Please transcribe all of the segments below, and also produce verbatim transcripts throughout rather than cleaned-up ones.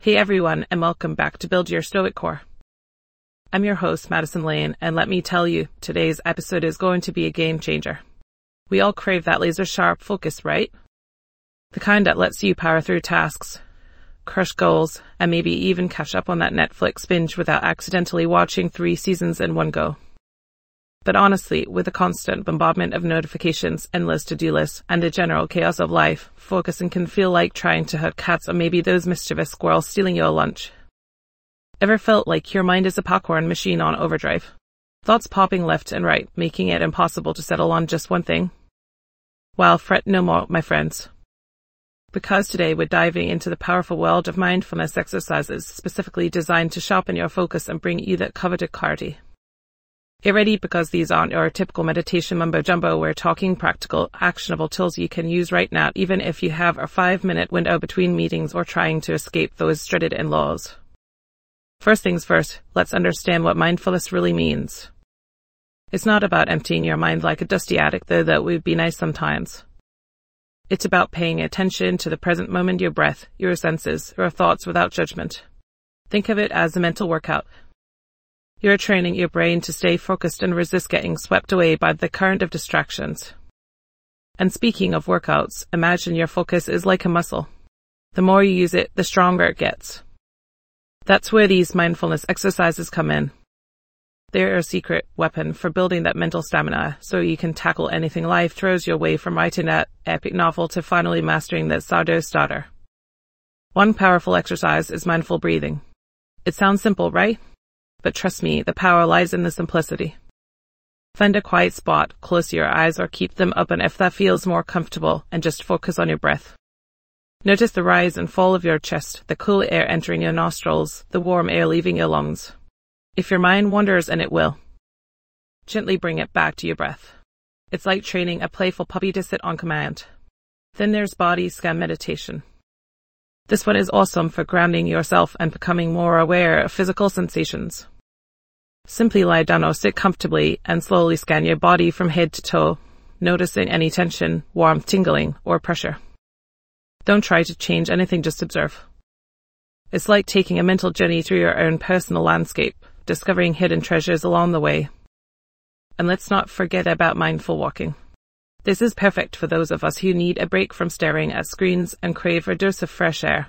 Hey everyone, and welcome back to Build Your Stoic Core. I'm your host, Madison Lane, and let me tell you, today's episode is going to be a game changer. We all crave that laser-sharp focus, right? The kind that lets you power through tasks, crush goals, and maybe even catch up on that Netflix binge without accidentally watching three seasons in one go. But honestly, with the constant bombardment of notifications, endless to-do lists, and the general chaos of life, focusing can feel like trying to herd cats or maybe those mischievous squirrels stealing your lunch. Ever felt like your mind is a popcorn machine on overdrive? Thoughts popping left and right, making it impossible to settle on just one thing? Well, fret no more, my friends. Because today we're diving into the powerful world of mindfulness exercises specifically designed to sharpen your focus and bring you that coveted clarity. Get ready, because these aren't your typical meditation mumbo-jumbo. We're talking practical, actionable tools you can use right now, even if you have a five-minute window between meetings or trying to escape those dreaded in-laws. First things first, let's understand what mindfulness really means. It's not about emptying your mind like a dusty attic, though that would be nice sometimes. It's about paying attention to the present moment, your breath, your senses, your thoughts without judgment. Think of it as a mental workout. You're training your brain to stay focused and resist getting swept away by the current of distractions. And speaking of workouts, imagine your focus is like a muscle. The more you use it, the stronger it gets. That's where these mindfulness exercises come in. They're a secret weapon for building that mental stamina, so you can tackle anything life throws your way, from writing that epic novel to finally mastering that sourdough starter. One powerful exercise is mindful breathing. It sounds simple, right? But trust me, the power lies in the simplicity. Find a quiet spot, close your eyes or keep them open if that feels more comfortable, and just focus on your breath. Notice the rise and fall of your chest, the cool air entering your nostrils, the warm air leaving your lungs. If your mind wanders, and it will, gently bring it back to your breath. It's like training a playful puppy to sit on command. Then there's body scan meditation. This one is awesome for grounding yourself and becoming more aware of physical sensations. Simply lie down or sit comfortably and slowly scan your body from head to toe, noticing any tension, warmth, tingling, or pressure. Don't try to change anything, just observe. It's like taking a mental journey through your own personal landscape, discovering hidden treasures along the way. And let's not forget about mindful walking. This is perfect for those of us who need a break from staring at screens and crave a dose of fresh air.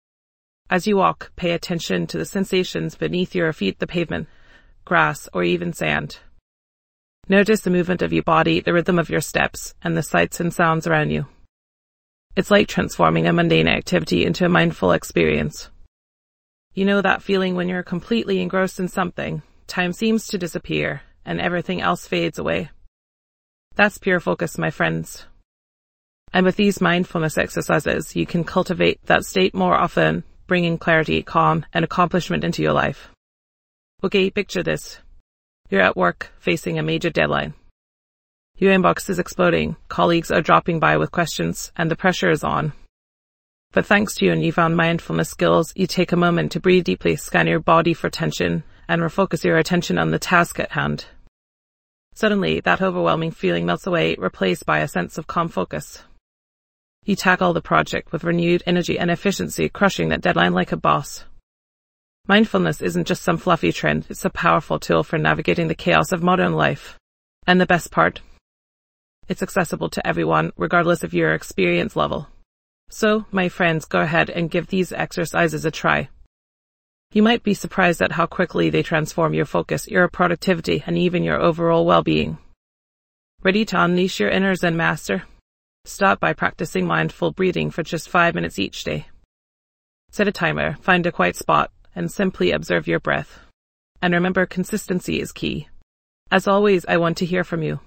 As you walk, pay attention to the sensations beneath your feet, the pavement, grass, or even sand. Notice the movement of your body, the rhythm of your steps, and the sights and sounds around you. It's like transforming a mundane activity into a mindful experience. You know that feeling when you're completely engrossed in something, time seems to disappear, and everything else fades away. That's pure focus, my friends. And with these mindfulness exercises, you can cultivate that state more often, bringing clarity, calm, and accomplishment into your life. Okay, picture this. You're at work, facing a major deadline. Your inbox is exploding, colleagues are dropping by with questions, and the pressure is on. But thanks to your newfound mindfulness skills, you take a moment to breathe deeply, scan your body for tension, and refocus your attention on the task at hand. Suddenly, that overwhelming feeling melts away, replaced by a sense of calm focus. You tackle the project with renewed energy and efficiency, crushing that deadline like a boss. Mindfulness isn't just some fluffy trend, it's a powerful tool for navigating the chaos of modern life. And the best part? It's accessible to everyone, regardless of your experience level. So, my friends, go ahead and give these exercises a try. You might be surprised at how quickly they transform your focus, your productivity, and even your overall well-being. Ready to unleash your inner Zen master? Start by practicing mindful breathing for just five minutes each day. Set a timer, find a quiet spot, and simply observe your breath. And remember, consistency is key. As always, I want to hear from you.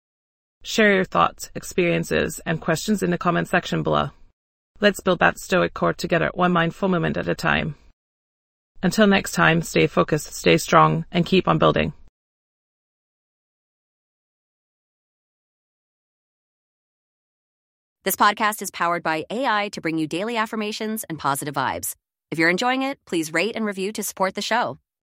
Share your thoughts, experiences, and questions in the comment section below. Let's build that stoic core together, one mindful moment at a time. Until next time, stay focused, stay strong, and keep on building. This podcast is powered by A I to bring you daily affirmations and positive vibes. If you're enjoying it, please rate and review to support the show.